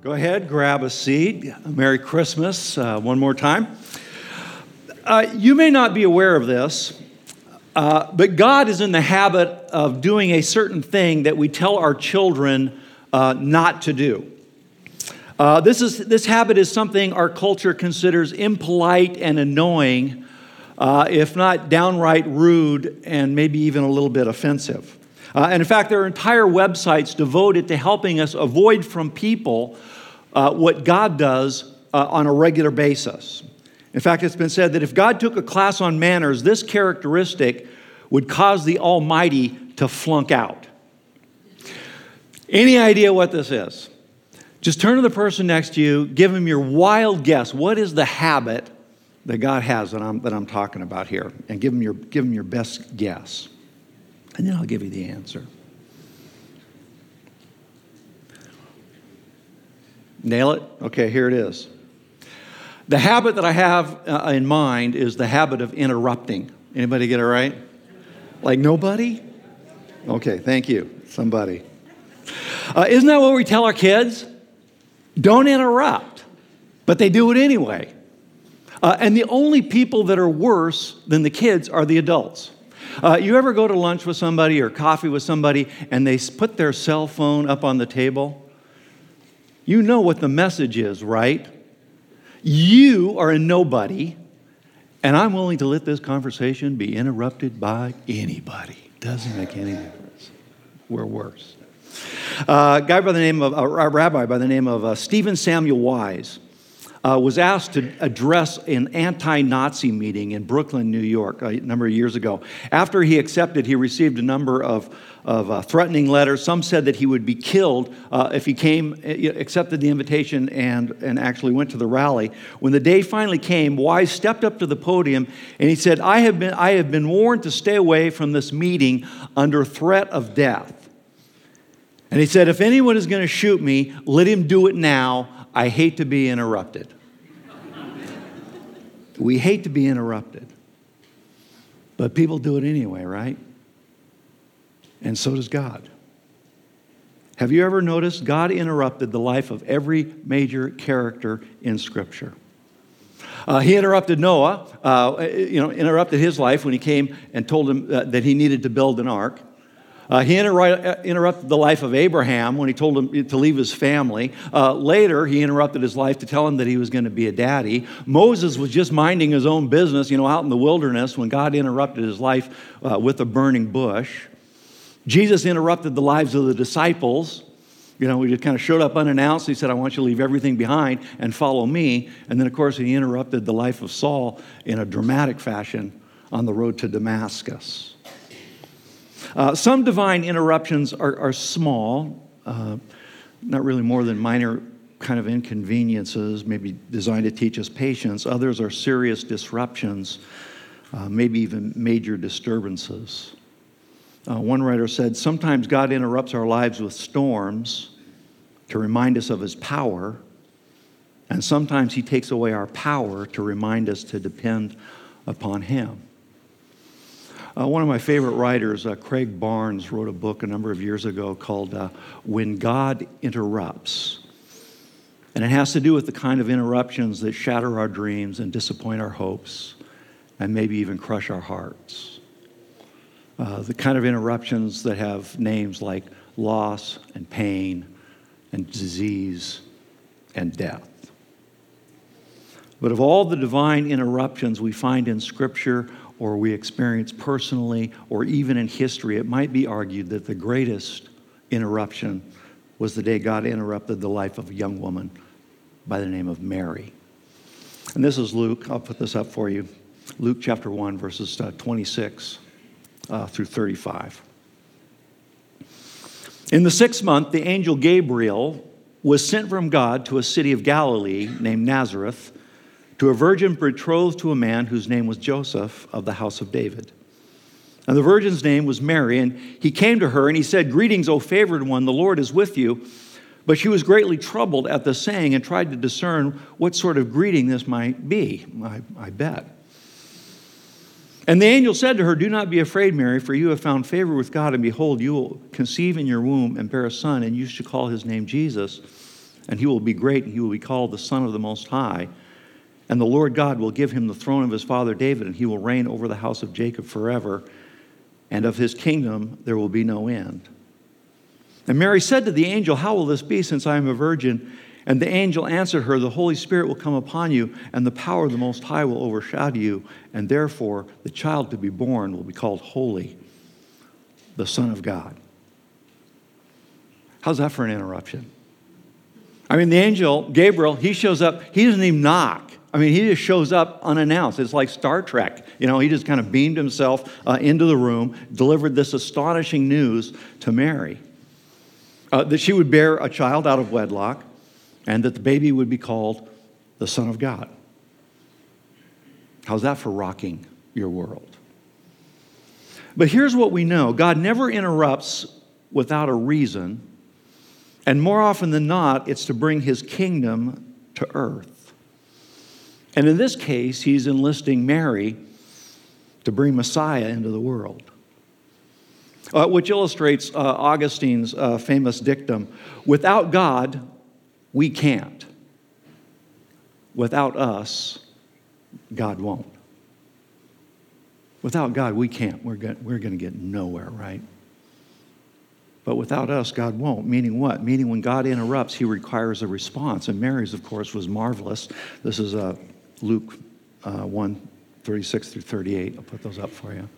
Go ahead, grab a seat. Merry Christmas one more time. You may not be aware of this, but God is in the habit of doing a certain thing that we tell our children not to do. This habit is something our culture considers impolite and annoying, if not downright rude and maybe even a little bit offensive. And in fact, there are entire websites devoted to helping us avoid from people what God does on a regular basis. In fact, it's been said that if God took a class on manners, this characteristic would cause the Almighty to flunk out. Any idea what this is? Just turn to the person next to you, give them your wild guess. What is the habit that God has that I'm talking about here? And give them your best guess. And then I'll give you the answer. Nail it? Okay, here it is. The habit that I have in mind is the habit of interrupting. Anybody get it right? Like nobody? Okay, thank you. Somebody. Isn't that what we tell our kids? Don't interrupt. But they do it anyway. And the only people that are worse than the kids are the adults. You ever go to lunch with somebody or coffee with somebody and they put their cell phone up on the table? You know what the message is, right? You are a nobody, and I'm willing to let this conversation be interrupted by anybody. Doesn't make any difference. We're worse. A rabbi by the name of Stephen Samuel Wise was asked to address an anti-Nazi meeting in Brooklyn, New York, a number of years ago. After he accepted, he received a number of threatening letters. Some said that he would be killed if he accepted the invitation and actually went to the rally. When the day finally came, Wise stepped up to the podium and he said, I have been warned to stay away from this meeting under threat of death. And he said, if anyone is going to shoot me, let him do it now. I hate to be interrupted. We hate to be interrupted. But people do it anyway, right? And so does God. Have you ever noticed God interrupted the life of every major character in Scripture? He interrupted Noah, interrupted his life when he came and told him that he needed to build an ark. He interrupted the life of Abraham when he told him to leave his family. Later, he interrupted his life to tell him that he was going to be a daddy. Moses was just minding his own business, out in the wilderness when God interrupted his life with a burning bush. Jesus interrupted the lives of the disciples. We just kind of showed up unannounced. He said, I want you to leave everything behind and follow me. And then, of course, he interrupted the life of Saul in a dramatic fashion on the road to Damascus. Some divine interruptions are small, not really more than minor kind of inconveniences, maybe designed to teach us patience. Others are serious disruptions, maybe even major disturbances. One writer said, sometimes God interrupts our lives with storms to remind us of his power, and sometimes he takes away our power to remind us to depend upon him. One of my favorite writers, Craig Barnes, wrote a book a number of years ago called When God Interrupts. And it has to do with the kind of interruptions that shatter our dreams and disappoint our hopes and maybe even crush our hearts. The kind of interruptions that have names like loss and pain and disease and death. But of all the divine interruptions we find in Scripture or we experience personally, or even in history, it might be argued that the greatest interruption was the day God interrupted the life of a young woman by the name of Mary. And this is Luke. I'll put this up for you. Luke chapter 1, verses 26 through 35. In the 6th month, the angel Gabriel was sent from God to a city of Galilee named Nazareth, to a virgin betrothed to a man whose name was Joseph of the house of David. And the virgin's name was Mary, and he came to her and he said, Greetings, O favored one, the Lord is with you. But she was greatly troubled at the saying and tried to discern what sort of greeting this might be, I bet. And the angel said to her, Do not be afraid, Mary, for you have found favor with God, and behold, you will conceive in your womb and bear a son, and you shall call his name Jesus. and he will be great, and he will be called the Son of the Most High. And the Lord God will give him the throne of his father David, and he will reign over the house of Jacob forever, and of his kingdom there will be no end." And Mary said to the angel, "How will this be, since I am a virgin?" And the angel answered her, "The Holy Spirit will come upon you, and the power of the Most High will overshadow you, and therefore the child to be born will be called Holy, the Son of God." How's that for an interruption? I mean, the angel, Gabriel, he shows up, he doesn't even knock. I mean, he just shows up unannounced. It's like Star Trek. You know, he just kind of beamed himself into the room, delivered this astonishing news to Mary, that she would bear a child out of wedlock, and that the baby would be called the Son of God. How's that for rocking your world? But here's what we know. God never interrupts without a reason, and more often than not, it's to bring his kingdom to earth. And in this case, he's enlisting Mary to bring Messiah into the world, which illustrates Augustine's famous dictum, "Without God, we can't. Without us, God won't." Without God, we can't. We're going to get nowhere, right? But without us, God won't. Meaning what? Meaning when God interrupts, he requires a response. And Mary's, of course, was marvelous. This is Luke 1, 36 through 38. I'll put those up for you.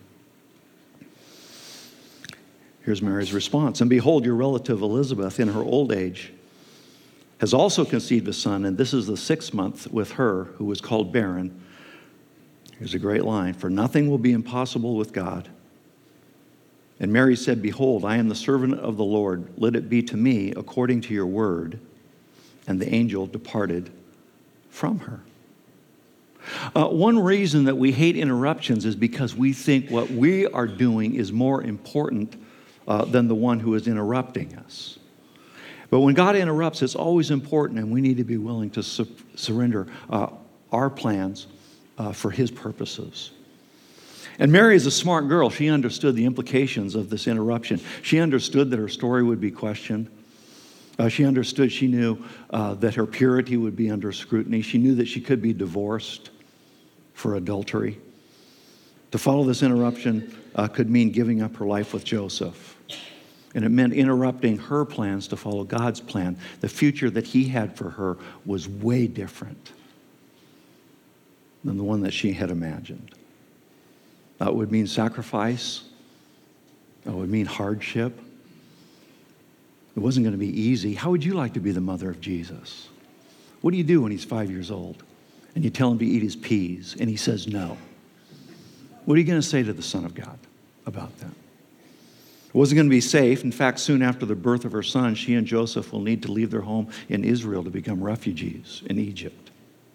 Here's Mary's response. "And behold, your relative Elizabeth, in her old age, has also conceived a son, and this is the 6th month with her who was called barren." Here's a great line. "For nothing will be impossible with God." And Mary said, "Behold, I am the servant of the Lord. Let it be to me according to your word." And the angel departed from her. One reason that we hate interruptions is because we think what we are doing is more important than the one who is interrupting us. But when God interrupts, it's always important, and we need to be willing to surrender our plans for his purposes. And Mary is a smart girl. She understood the implications of this interruption. She understood that her story would be questioned. She knew that her purity would be under scrutiny. She knew that she could be divorced for adultery. To follow this interruption could mean giving up her life with Joseph. And it meant interrupting her plans to follow God's plan. The future that he had for her was way different than the one that she had imagined. That would mean sacrifice. That would mean hardship. It wasn't going to be easy. How would you like to be the mother of Jesus? What do you do when he's 5 years old and you tell him to eat his peas and he says no? What are you going to say to the Son of God about that? It wasn't going to be safe. In fact, soon after the birth of her son, she and Joseph will need to leave their home in Israel to become refugees in Egypt.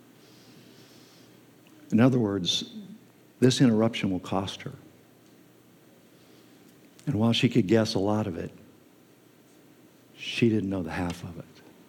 In other words, this interruption will cost her. And while she could guess a lot of it, she didn't know the half of it.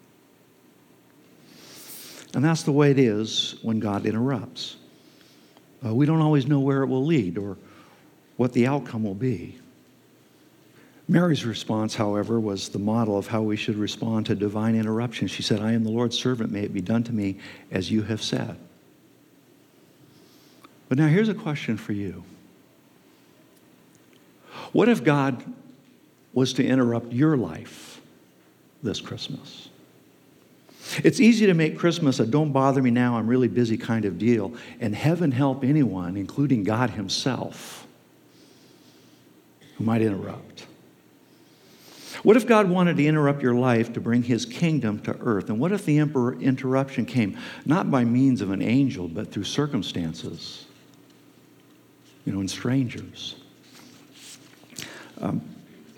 And that's the way it is when God interrupts. We don't always know where it will lead or what the outcome will be. Mary's response, however, was the model of how we should respond to divine interruption. She said, "I am the Lord's servant. May it be done to me as you have said." But now here's a question for you. What if God was to interrupt your life this Christmas? It's easy to make Christmas a "don't bother me now, I'm really busy" kind of deal, and heaven help anyone, including God himself, who might interrupt. What if God wanted to interrupt your life to bring his kingdom to earth? And what if the interruption came not by means of an angel, but through circumstances, and strangers? About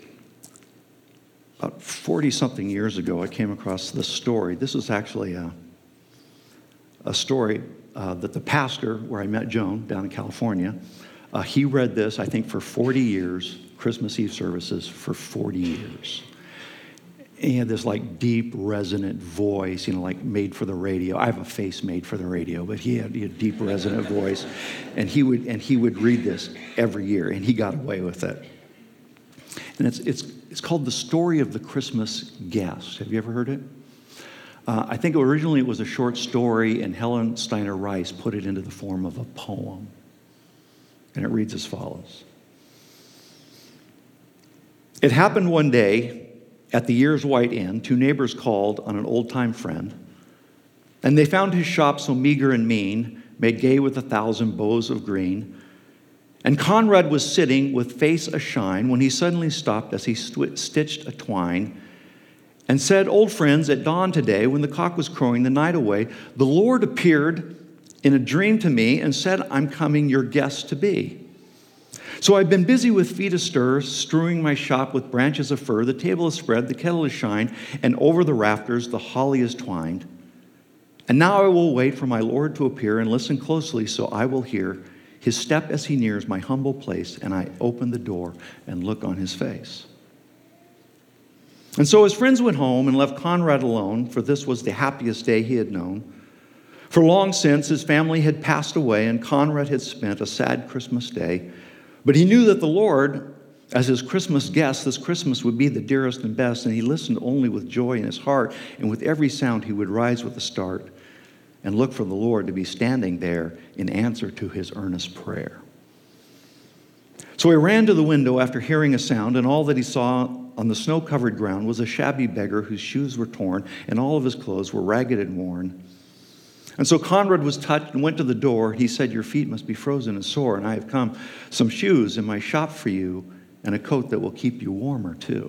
40-something years ago, I came across this story. This is actually a story that the pastor, where I met Joan down in California, he read this, I think, for 40 years, Christmas Eve services for 40 years. And he had this deep, resonant voice, made for the radio. I have a face made for the radio, but he had a deep, resonant voice. And he would read this every year, and he got away with it. And it's called The Story of the Christmas Guest. Have you ever heard it? I think originally it was a short story, and Helen Steiner Rice put it into the form of a poem. And it reads as follows. It happened one day at the year's white end, two neighbors called on an old-time friend, and they found his shop so meager and mean, made gay with 1,000 bows of green. And Conrad was sitting with face ashine when he suddenly stopped as he stitched a twine and said, "Old friends, at dawn today, when the cock was crowing the night away, the Lord appeared in a dream to me and said, 'I'm coming your guest to be.' So I've been busy with feet astir, strewing my shop with branches of fir. The table is spread, the kettle is shined, and over the rafters the holly is twined. And now I will wait for my Lord to appear and listen closely so I will hear his step as he nears my humble place, and I open the door and look on his face." And so his friends went home and left Conrad alone, for this was the happiest day he had known. For long since his family had passed away, and Conrad had spent a sad Christmas day. But he knew that the Lord, as his Christmas guest, this Christmas would be the dearest and best, and he listened only with joy in his heart, and with every sound he would rise with a start and look for the Lord to be standing there in answer to his earnest prayer. So he ran to the window after hearing a sound, and all that he saw on the snow-covered ground was a shabby beggar whose shoes were torn, and all of his clothes were ragged and worn. And so Conrad was touched and went to the door. He said, "Your feet must be frozen and sore, and I have come some shoes in my shop for you, and a coat that will keep you warmer too."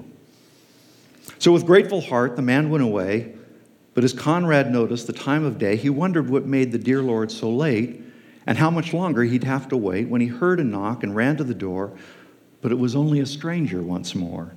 So with grateful heart, the man went away. But as Conrad noticed the time of day, he wondered what made the dear Lord so late, and how much longer he'd have to wait, when he heard a knock and ran to the door, but it was only a stranger once more.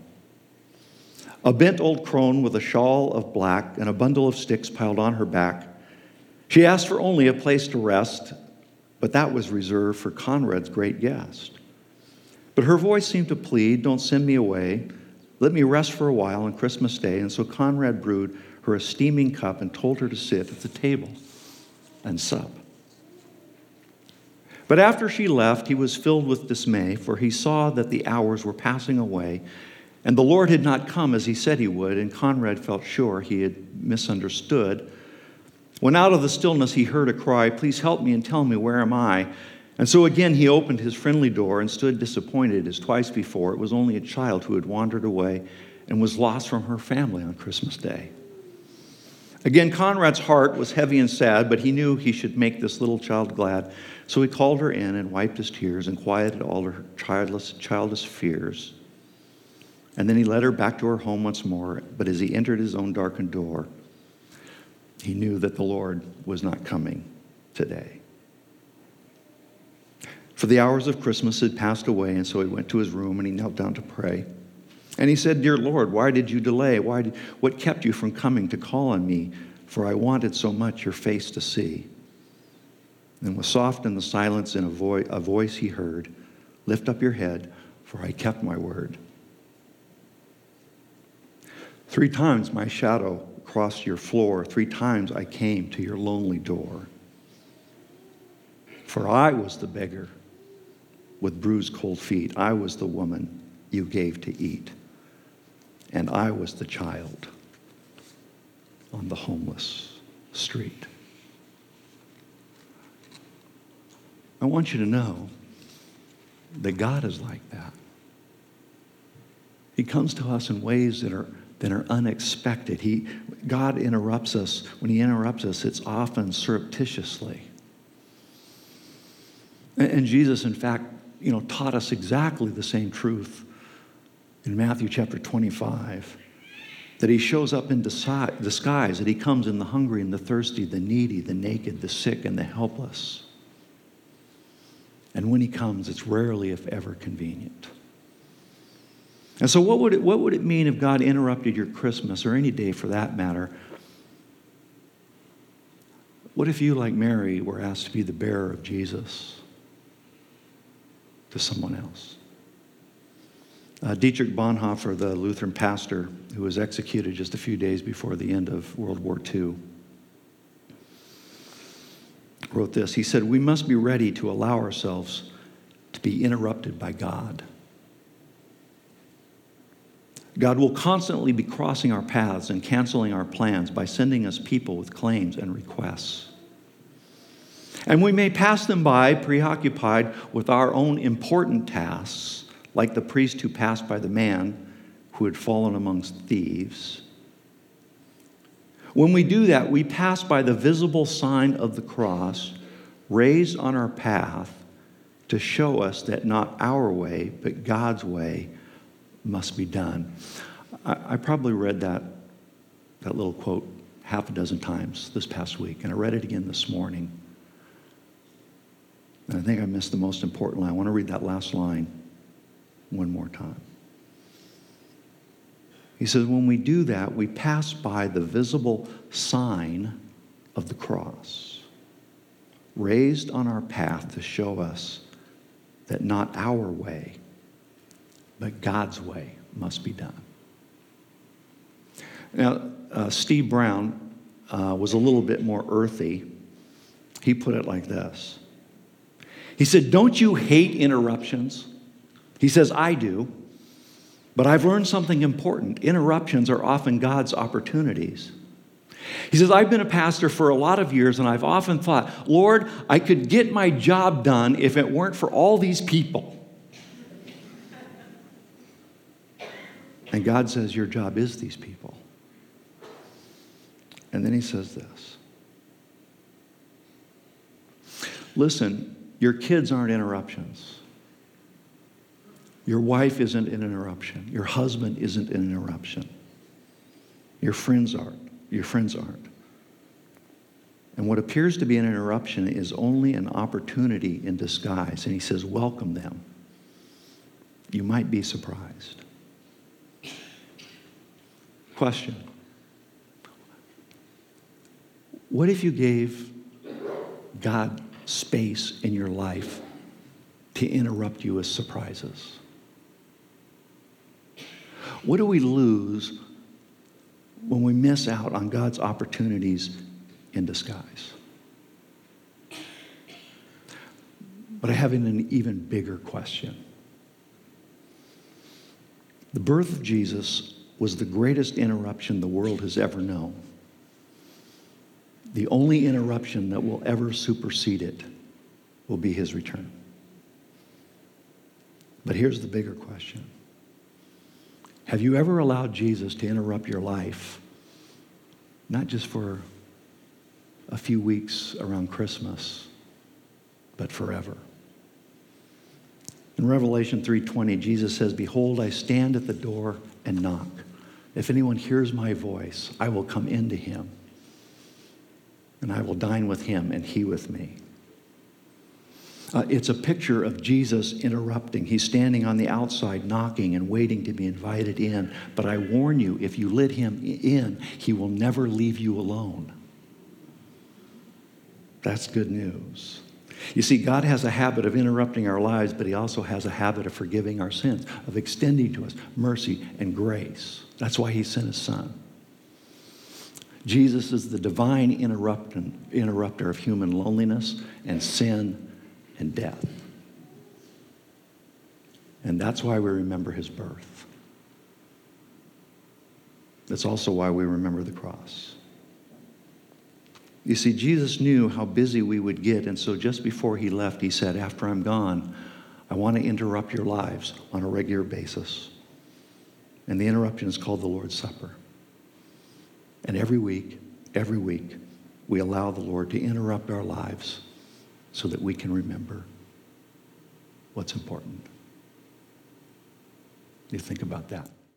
A bent old crone with a shawl of black and a bundle of sticks piled on her back. She asked for only a place to rest, but that was reserved for Conrad's great guest. But her voice seemed to plead, "Don't send me away. Let me rest for a while on Christmas Day." And so Conrad brewed her a steaming cup and told her to sit at the table and sup. But after she left, he was filled with dismay, for he saw that the hours were passing away, and the Lord had not come as he said he would, and Conrad felt sure he had misunderstood. When out of the stillness he heard a cry, "Please help me and tell me, where am I?" And so again he opened his friendly door and stood disappointed, as twice before it was only a child who had wandered away and was lost from her family on Christmas Day. Again, Conrad's heart was heavy and sad, but he knew he should make this little child glad. So he called her in and wiped his tears and quieted all her childish fears. And then he led her back to her home once more. But as he entered his own darkened door, he knew that the Lord was not coming today. For the hours of Christmas had passed away, and so he went to his room and he knelt down to pray. And he said, "Dear Lord, why did you delay? What kept you from coming to call on me? For I wanted so much your face to see." And was soft in the silence, in a voice he heard, "Lift up your head, for I kept my word." 3 times my shadow crossed your floor. 3 times I came to your lonely door. For I was the beggar with bruised cold feet. I was the woman you gave to eat. And I was the child on the homeless street. I want you to know that God is like that. He comes to us in ways that are unexpected. God interrupts us. When he interrupts us, it's often surreptitiously. And Jesus, in fact, taught us exactly the same truth in Matthew chapter 25, that he shows up in disguise, that he comes in the hungry and the thirsty, the needy, the naked, the sick, and the helpless. And when he comes, it's rarely, if ever, convenient. And so what would it mean if God interrupted your Christmas, or any day for that matter? What if you, like Mary, were asked to be the bearer of Jesus to someone else? Dietrich Bonhoeffer, the Lutheran pastor who was executed just a few days before the end of World War II, wrote this. He said, "We must be ready to allow ourselves to be interrupted by God. God will constantly be crossing our paths and canceling our plans by sending us people with claims and requests. And we may pass them by, preoccupied with our own important tasks, like the priest who passed by the man who had fallen amongst thieves. When we do that, we pass by the visible sign of the cross raised on our path to show us that not our way, but God's way must be done. I probably read that little quote half a dozen times this past week, and I read it again this morning. And I think I missed the most important line. I want to read that last line one more time. He says, when we do that, we pass by the visible sign of the cross, raised on our path to show us that not our way, but God's way must be done. Now, Steve Brown was a little bit more earthy. He put it like this. He said, don't you hate interruptions? He says, I do. But I've learned something important. Interruptions are often God's opportunities. He says, I've been a pastor for a lot of years, and I've often thought, Lord, I could get my job done if it weren't for all these people. And God says, your job is these people. And then he says this. Listen, your kids aren't interruptions. Your wife isn't an interruption. Your husband isn't an interruption. Your friends aren't. Your friends aren't. And what appears to be an interruption is only an opportunity in disguise. And he says, welcome them. You might be surprised. Question. What if you gave God space in your life to interrupt you with surprises? What do we lose when we miss out on God's opportunities in disguise? But I have an even bigger question. The birth of Jesus was the greatest interruption the world has ever known. The only interruption that will ever supersede it will be his return. But here's the bigger question. Have you ever allowed Jesus to interrupt your life, not just for a few weeks around Christmas, but forever? In Revelation 3:20, Jesus says, behold, I stand at the door and knock. If anyone hears my voice, I will come into him, and I will dine with him and he with me. It's a picture of Jesus interrupting. He's standing on the outside knocking and waiting to be invited in. But I warn you, if you let him in, he will never leave you alone. That's good news. You see, God has a habit of interrupting our lives, but he also has a habit of forgiving our sins, of extending to us mercy and grace. That's why he sent his son. Jesus is the divine interrupter of human loneliness and sin and death. And that's why we remember his birth. That's also why we remember the cross. You see, Jesus knew how busy we would get, and so just before he left, he said, after I'm gone, I want to interrupt your lives on a regular basis. And the interruption is called the Lord's Supper. And every week, we allow the Lord to interrupt our lives so that we can remember what's important. You think about that.